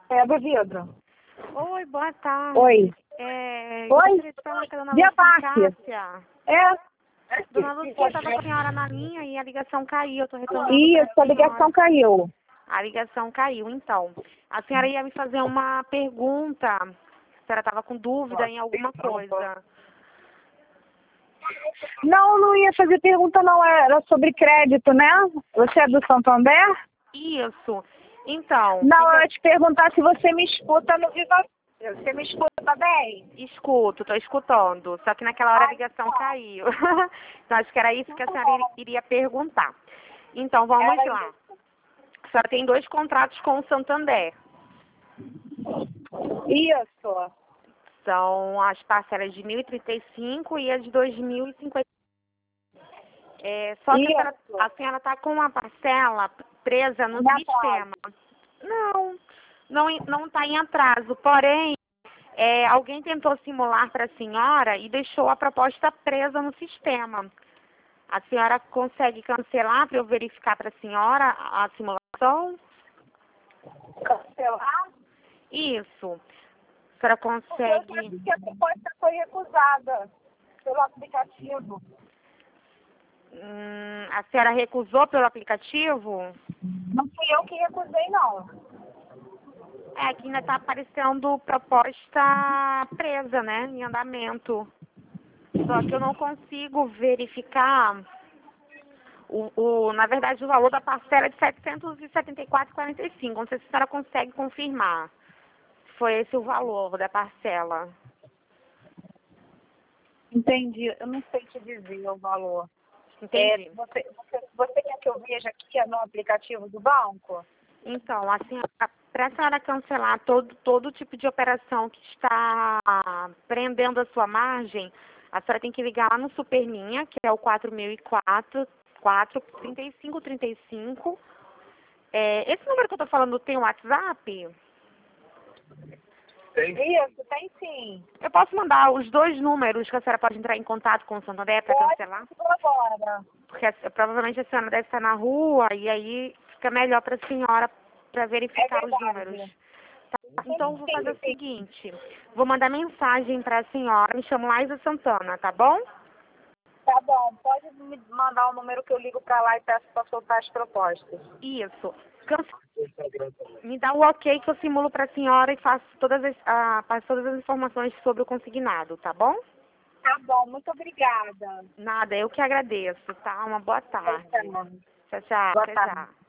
É do vidro. Oi, boa tarde. Oi. Eu Oi? gostaria de falar com a dona Dia Lúcia Pássia. Cássia. É. Dona Lúcia, estava com a senhora na linha e a ligação caiu. Eu estou retornando Isso, para a ligação caiu. A ligação caiu, então. A senhora ia me fazer uma pergunta. A senhora estava com dúvida em alguma coisa. Não, não ia fazer pergunta não, era sobre crédito, né? Você é do Santander? Isso. Então. Não, eu ia te perguntar se você me escuta no Viva. Você me escuta bem? Estou escutando. Só que naquela hora a ligação caiu. Então acho que era isso que a senhora iria perguntar. Então vamos lá. A senhora tem 2 contratos com o Santander. Isso. São as parcelas de 1.035 e as de 2.050. Só que a senhora está com uma parcela presa no sistema. Não está em atraso. Porém, alguém tentou simular para a senhora e deixou a proposta presa no sistema. A senhora consegue cancelar para eu verificar para a senhora a simulação? Cancelar? Isso. A senhora consegue... Porque a proposta foi recusada pelo aplicativo. A senhora recusou pelo aplicativo? Não fui eu que recusei, não. Que ainda está aparecendo proposta presa, né? Em andamento. Só que eu não consigo verificar, na verdade, o valor da parcela é de R$ 774,45. Não sei se a senhora consegue confirmar. Foi esse o valor da parcela. Entendi. Eu não sei te dizer o valor. Entendi. Você quer que eu veja aqui no aplicativo do banco? Então, assim, para a senhora cancelar todo tipo de operação que está prendendo a sua margem, a senhora tem que ligar lá no Superlinha, que é o 4004 3535. Esse número que eu estou falando tem um WhatsApp? Isso, tem sim. Eu posso mandar os 2 números que a senhora pode entrar em contato com o Santander para cancelar? Agora. Porque provavelmente a senhora deve estar na rua e aí fica melhor para a senhora para verificar os números. Tá? Então, vou fazer o seguinte. Vou mandar mensagem para a senhora. Me chamo Laísa Santana, tá bom? Tá bom. Pode me mandar o número que eu ligo para lá e peço para soltar as propostas. Isso. Me dá o ok que eu simulo para a senhora e passo todas as informações sobre o consignado, tá bom? Tá bom. Muito obrigada. Nada, eu que agradeço, tá? Uma boa tarde. Tchau, tchau. Boa Até tarde. já.